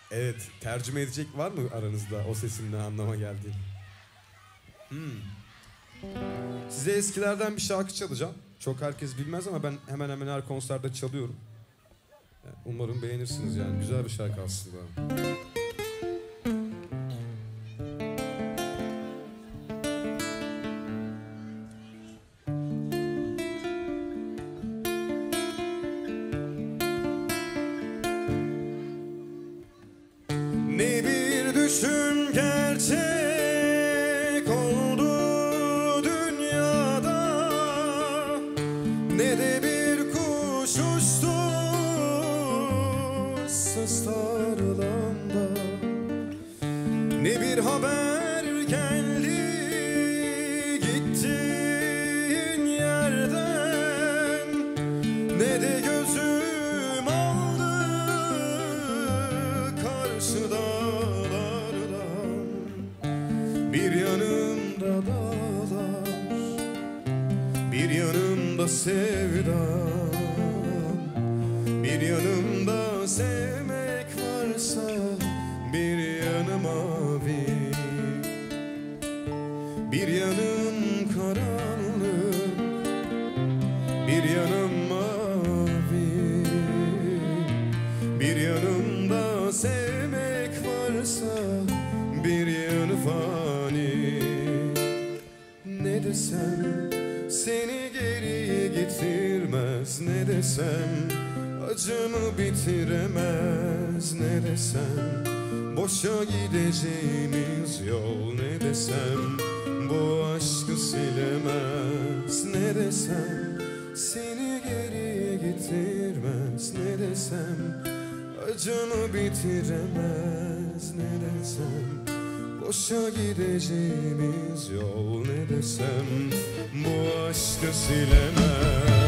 Evet, tercüme edecek var mı aranızda o sesin ne anlama geldiğini? Size eskilerden bir şarkı çalacağım. Çok herkes bilmez ama ben hemen hemen her konserde çalıyorum. Umarım beğenirsiniz yani. Güzel bir şarkı aslında. Ne bir düşün gerçek oldu dünyada, ne de bir kuş uçtu sıslarında, ne bir haber geldi gittiğin yerden, ne de gözüm aldı karşı dağlardan. Bir yanımda dağlar, bir yanımda sevdam, bir yanımda sevmek varsa bir yanı mavi, bir yanım karanlık, bir yanım mavi, bir yanımda sevmek varsa bir yanı fani. Ne desem seni geriye getirmez, ne desem acımı bitiremez, ne desem boşa gideceğimiz yol, ne desem bu aşkı silemez, ne desem seni geriye getirmez, ne desem acımı bitiremez, ne desem boşa gideceğimiz yol, ne desem bu aşkı silemez.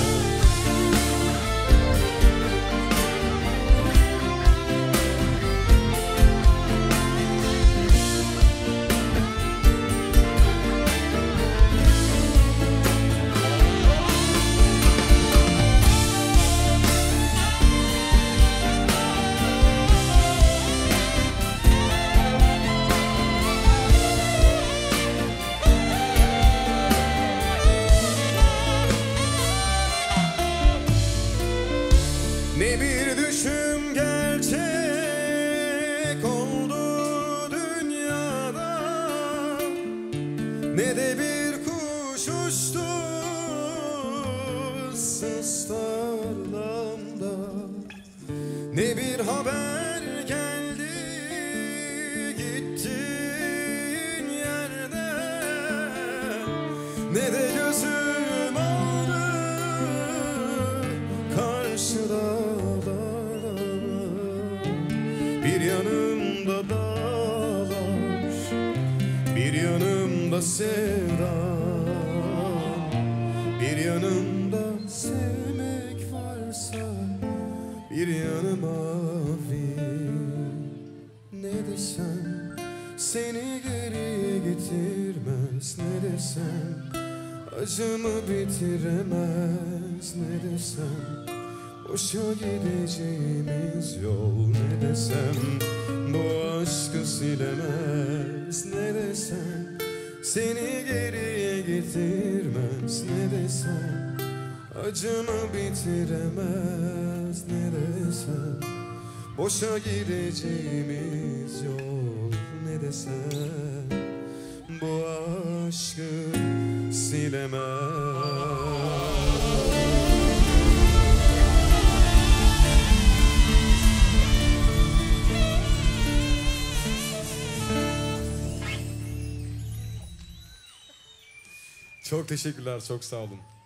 Ne bir düşüm gerçek oldu dünyada, ne de bir kuş uçtu sıslarında, ne bir haber geldi gittiğin yerden, ne de gözüm aldı karşıda. Bir yanımda dağlar, bir yanımda sevdam, bir yanımda sevmek varsa bir yanı mavi. Ne desem seni geriye getirmez, ne desem acımı bitiremez, ne desem boşa gideceğimiz yol, ne desem bu aşkı silemez, ne desem seni geriye getirmez, ne desem acımı bitiremez, ne desem boşa gideceğimiz yol, ne desem bu aşkı silemez. Çok teşekkürler, çok sağ olun.